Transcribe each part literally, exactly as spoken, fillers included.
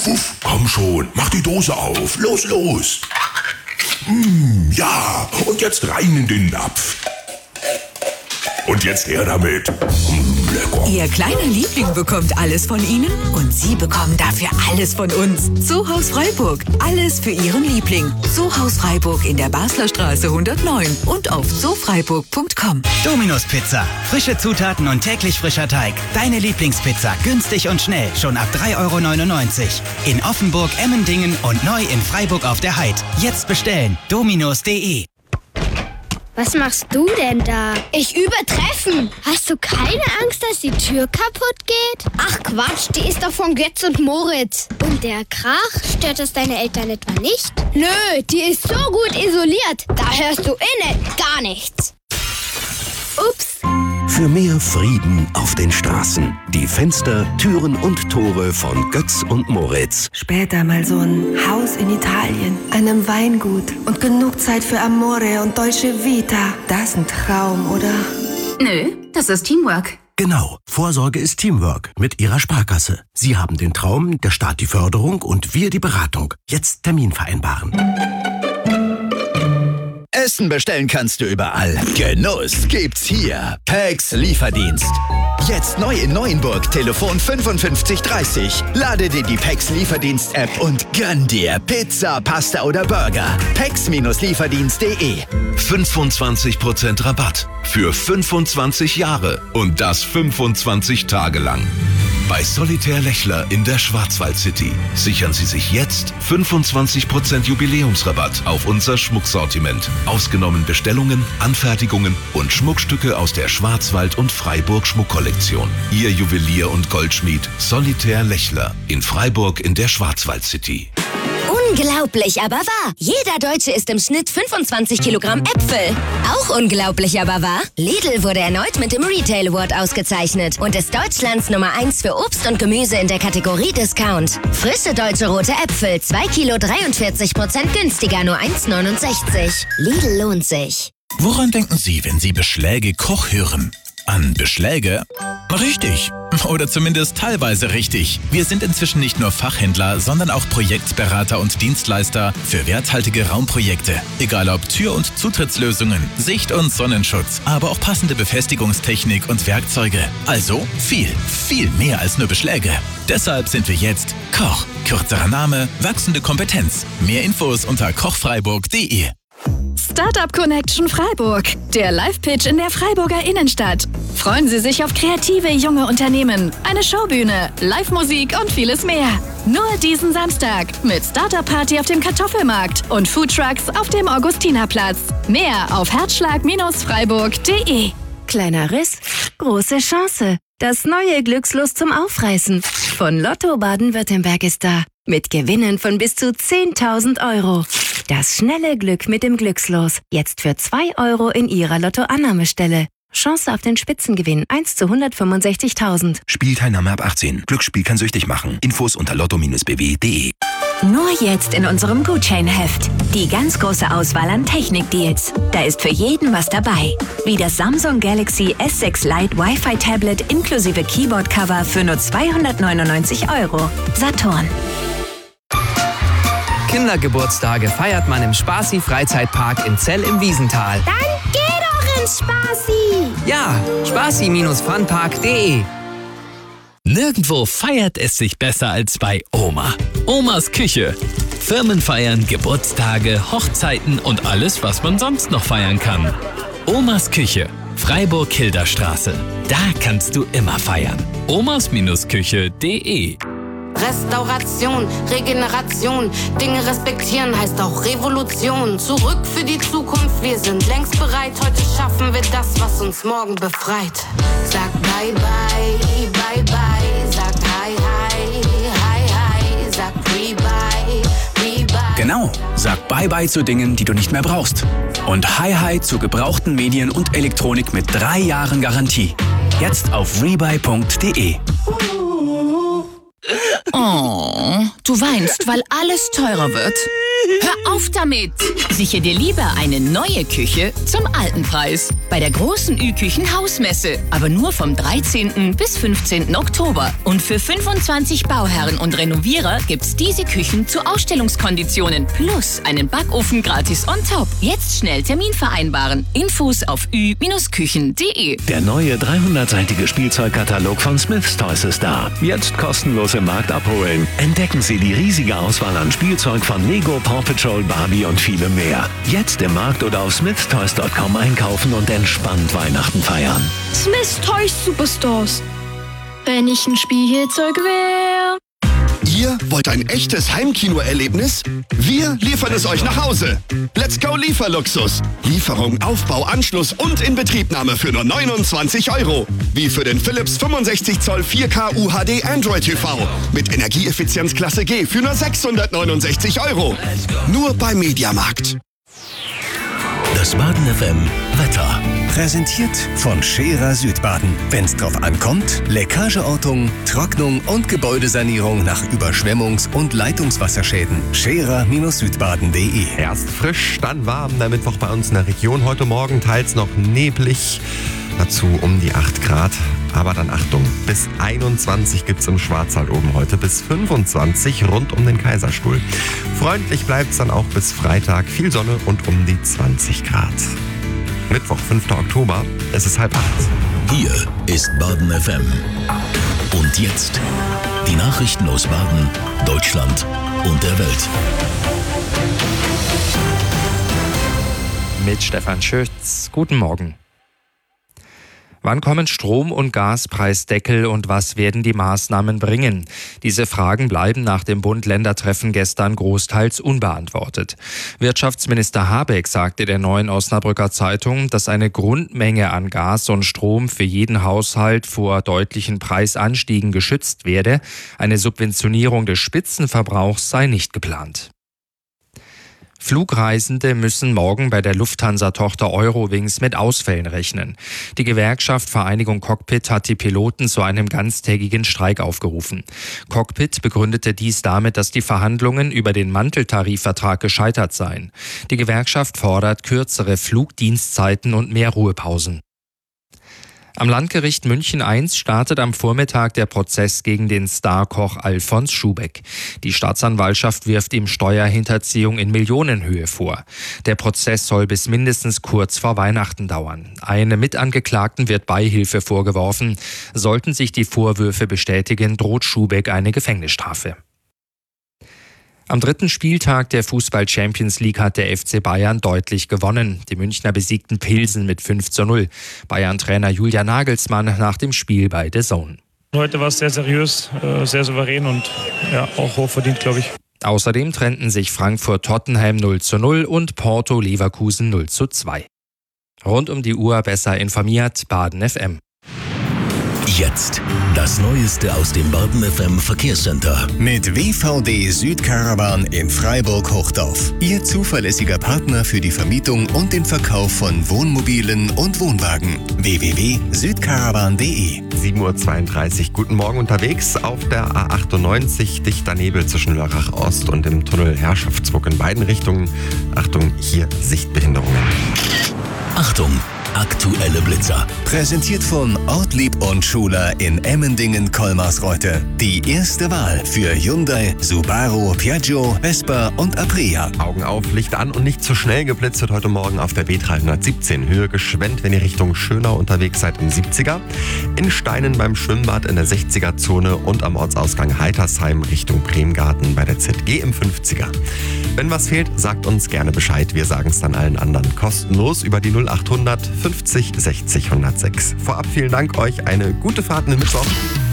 wuff, wuff. Komm schon, mach die Dose auf. Los, los. Mm, ja, und jetzt rein in den Napf. Und jetzt her damit. Mm, lecker. Ihr kleiner Liebling bekommt alles von Ihnen und Sie bekommen dafür alles von uns. Zoohaus Freiburg. Alles für Ihren Liebling. Zoohaus Freiburg in der Basler Straße hundertneun und auf zoofreiburg punkt com. Domino's Pizza. Frische Zutaten und täglich frischer Teig. Deine Lieblingspizza. Günstig und schnell. Schon ab drei Euro neunundneunzig. In Offenburg, Emmendingen und neu in Freiburg auf der Heid. Jetzt bestellen. dominos punkt de. Was machst du denn da? Ich übe Treffen. Hast du keine Angst, dass die Tür kaputt geht? Ach Quatsch, die ist doch von Götz und Moritz. Und der Krach, stört das deine Eltern etwa nicht? Nö, die ist so gut isoliert. Da hörst du innen gar nichts. Ups. Für mehr Frieden auf den Straßen. Die Fenster, Türen und Tore von Götz und Moritz. Später mal so ein Haus in Italien, einem Weingut und genug Zeit für Amore und Dolce Vita. Das ist ein Traum, oder? Nö, das ist Teamwork. Genau, Vorsorge ist Teamwork mit Ihrer Sparkasse. Sie haben den Traum, der Staat die Förderung und wir die Beratung. Jetzt Termin vereinbaren. Essen bestellen kannst du überall. Genuss gibt's hier. Pex Lieferdienst. Jetzt neu in Neuenburg. Telefon fünfundfünfzig dreißig. Lade dir die Pex Lieferdienst-App und gönn dir Pizza, Pasta oder Burger. pex Lieferdienst punkt de. fünfundzwanzig Prozent Rabatt für fünfundzwanzig Jahre und das fünfundzwanzig Tage lang. Bei Solitär Lechler in der Schwarzwald-City sichern Sie sich jetzt fünfundzwanzig Prozent Jubiläumsrabatt auf unser Schmucksortiment. Ausgenommen Bestellungen, Anfertigungen und Schmuckstücke aus der Schwarzwald- und Freiburg Schmuckkollektion. Ihr Juwelier und Goldschmied Solitär Lechler in Freiburg in der Schwarzwald-City. Unglaublich, aber wahr. Jeder Deutsche isst im Schnitt fünfundzwanzig Kilogramm Äpfel. Auch unglaublich, aber wahr. Lidl wurde erneut mit dem Retail Award ausgezeichnet und ist Deutschlands Nummer eins für Obst und Gemüse in der Kategorie Discount. Frische deutsche rote Äpfel, zwei Kilo dreiundvierzig Prozent günstiger, nur eins neunundsechzig. Lidl lohnt sich. Woran denken Sie, wenn Sie Beschläge Koch hören? An Beschläge? Richtig. Oder zumindest teilweise richtig. Wir sind inzwischen nicht nur Fachhändler, sondern auch Projektberater und Dienstleister für werthaltige Raumprojekte. Egal ob Tür- und Zutrittslösungen, Sicht- und Sonnenschutz, aber auch passende Befestigungstechnik und Werkzeuge. Also viel, viel mehr als nur Beschläge. Deshalb sind wir jetzt Koch. Kürzerer Name, wachsende Kompetenz. Mehr Infos unter kochfreiburg punkt de. Startup Connection Freiburg, der Live-Pitch in der Freiburger Innenstadt. Freuen Sie sich auf kreative junge Unternehmen, eine Showbühne, Live-Musik und vieles mehr. Nur diesen Samstag mit Startup-Party auf dem Kartoffelmarkt und Foodtrucks auf dem Augustinerplatz. Mehr auf herzschlag freiburg punkt de. Kleiner Riss, große Chance. Das neue Glückslos zum Aufreißen von Lotto Baden-Württemberg ist da. Mit Gewinnen von bis zu zehntausend Euro. Das schnelle Glück mit dem Glückslos. Jetzt für zwei Euro in Ihrer Lottoannahmestelle. Chance auf den Spitzengewinn eins zu hundertfünfundsechzigtausend. Spielteilnahme ab achtzehn. Glücksspiel kann süchtig machen. Infos unter lotto Bindestrich b w punkt de. Nur jetzt in unserem Gutscheinheft. Die ganz große Auswahl an Technikdeals. Da ist für jeden was dabei. Wie das Samsung Galaxy S sechs Lite Wi-Fi Tablet inklusive Keyboard-Cover für nur zweihundertneunundneunzig Euro. Saturn. Kindergeburtstage feiert man im Spaßi Freizeitpark in Zell im Wiesental. Dann geh doch ins Spaßi! Ja, spaßi Funpark punkt de. Nirgendwo feiert es sich besser als bei Oma. Omas Küche. Firmenfeiern, Geburtstage, Hochzeiten und alles, was man sonst noch feiern kann. Omas Küche. Freiburg-Hilderstraße. Da kannst du immer feiern. omas Küche punkt de. Restauration, Regeneration, Dinge respektieren heißt auch Revolution. Zurück für die Zukunft, wir sind längst bereit. Heute schaffen wir das, was uns morgen befreit. Sag bye bye, bye bye, sag hi hi, hi hi, sag re bye, re bye. Genau, sag bye bye zu Dingen, die du nicht mehr brauchst. Und hi hi zu gebrauchten Medien und Elektronik mit drei Jahren Garantie. Jetzt auf rebuy punkt de. Oh, du weinst, weil alles teurer wird. Hör auf damit! Sichere dir lieber eine neue Küche zum alten Preis. Bei der großen Ü-Küchen-Hausmesse. Aber nur vom dreizehnten bis fünfzehnten Oktober. Und für fünfundzwanzig Bauherren und Renovierer gibt's diese Küchen zu Ausstellungskonditionen. Plus einen Backofen gratis on top. Jetzt schnell Termin vereinbaren. Infos auf ü Küchen punkt de. Der neue dreihundertseitige Spielzeugkatalog von Smith's Toys ist da. Jetzt kostenlos im Markt abholen. Entdecken Sie die riesige Auswahl an Spielzeug von Lego, Paw Patrol, Barbie und vielem mehr. Jetzt im Markt oder auf smiths toys dot com einkaufen und entspannt Weihnachten feiern. Smith's Toys Superstores. Wenn ich ein Spielzeug wäre. Ihr wollt ein echtes Heimkino-Erlebnis? Wir liefern es euch nach Hause. Let's go Lieferluxus. Lieferung, Aufbau, Anschluss und Inbetriebnahme für nur neunundzwanzig Euro. Wie für den Philips fünfundsechzig Zoll vier K U H D Android T V. Mit Energieeffizienz Klasse G für nur sechshundertneunundsechzig Euro. Nur beim Mediamarkt. Das Baden F M Wetter. Präsentiert von Scherer Südbaden. Wenn's drauf ankommt, Leckageortung, Trocknung und Gebäudesanierung nach Überschwemmungs- und Leitungswasserschäden. Scherer Südbaden punkt de. Erst frisch, dann warm. Der Mittwoch bei uns in der Region. Heute Morgen teils noch neblig. Dazu um die acht Grad. Aber dann Achtung, bis einundzwanzig gibt's im Schwarzwald oben heute, bis fünfundzwanzig rund um den Kaiserstuhl. Freundlich bleibt's dann auch bis Freitag. Viel Sonne und um die zwanzig Grad. Mittwoch, fünfter Oktober, es ist halb acht. Hier ist Baden F M. Und jetzt die Nachrichten aus Baden, Deutschland und der Welt. Mit Stefan Schütz. Guten Morgen. Wann kommen Strom- und Gaspreisdeckel und was werden die Maßnahmen bringen? Diese Fragen bleiben nach dem Bund-Länder-Treffen gestern großteils unbeantwortet. Wirtschaftsminister Habeck sagte der Neuen Osnabrücker Zeitung, dass eine Grundmenge an Gas und Strom für jeden Haushalt vor deutlichen Preisanstiegen geschützt werde. Eine Subventionierung des Spitzenverbrauchs sei nicht geplant. Flugreisende müssen morgen bei der Lufthansa-Tochter Eurowings mit Ausfällen rechnen. Die Gewerkschaft Vereinigung Cockpit hat die Piloten zu einem ganztägigen Streik aufgerufen. Cockpit begründete dies damit, dass die Verhandlungen über den Manteltarifvertrag gescheitert seien. Die Gewerkschaft fordert kürzere Flugdienstzeiten und mehr Ruhepausen. Am Landgericht München eins startet am Vormittag der Prozess gegen den Starkoch Alfons Schubeck. Die Staatsanwaltschaft wirft ihm Steuerhinterziehung in Millionenhöhe vor. Der Prozess soll bis mindestens kurz vor Weihnachten dauern. Einem Mitangeklagten wird Beihilfe vorgeworfen. Sollten sich die Vorwürfe bestätigen, droht Schubeck eine Gefängnisstrafe. Am dritten Spieltag der Fußball-Champions League hat der F C Bayern deutlich gewonnen. Die Münchner besiegten Pilsen mit fünf zu null. Bayern-Trainer Julian Nagelsmann nach dem Spiel bei The Zone. Heute war es sehr seriös, sehr souverän und ja, auch hochverdient, glaube ich. Außerdem trennten sich Frankfurt-Tottenham null zu null und Porto-Leverkusen null zu zwei. Rund um die Uhr besser informiert, Baden F M. Jetzt das Neueste aus dem Baden F M Verkehrscenter. Mit W V D Südcaravan in Freiburg-Hochdorf. Ihr zuverlässiger Partner für die Vermietung und den Verkauf von Wohnmobilen und Wohnwagen. w w w punkt südcaravan punkt de. sieben Uhr zweiunddreißig, guten Morgen unterwegs auf der A achtundneunzig. Dichter Nebel zwischen Lörrach Ost und dem Tunnel Herrschaftsburg in beiden Richtungen. Achtung, hier Sichtbehinderungen. Achtung! Aktuelle Blitzer. Präsentiert von Ortlieb und Schuler in Emmendingen-Kolmarsreuth. Die erste Wahl für Hyundai, Subaru, Piaggio, Vespa und Aprilia. Augen auf, Licht an und nicht zu schnell geblitzt wird heute Morgen auf der B dreihundertsiebzehn. Höhe geschwenkt, wenn ihr Richtung Schönau unterwegs seid im siebziger. In Steinen beim Schwimmbad in der sechziger-Zone und am Ortsausgang Heitersheim Richtung Bremgarten bei der Z G im fünfziger. Wenn was fehlt, sagt uns gerne Bescheid. Wir sagen es dann allen anderen kostenlos über die null achthundert fünfzig sechzig hundertsechs. Vorab vielen Dank euch, eine gute Fahrt in den Mittwoch.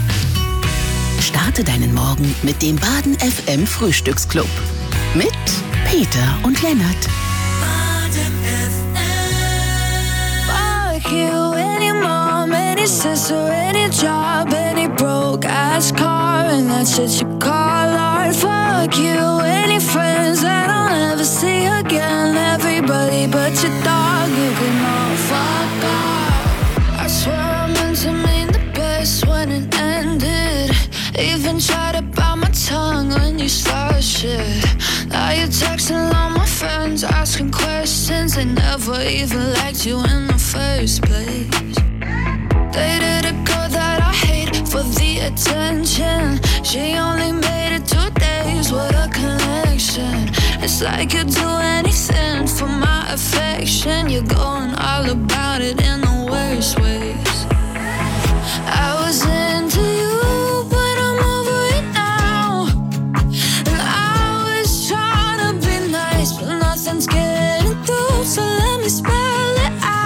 Starte deinen Morgen mit dem Baden F M Frühstücksclub. Mit Peter und Lennart. Baden F M. Fuck you, any mom, any sister, any job, any broke ass car, and that's shit you call art. Fuck you, any friends that I'll never see again. Everybody but your dog, you can all fuck off. I swear I meant to mean the best when it ended. Even tried to bite my tongue when you started shit. Now you're texting all my friends, asking questions. They never even liked you in the first place. Dated a girl that I hate for the attention. She only made it two days, what a connection. It's like you'd do anything for my affection. You're going all about it in the worst way.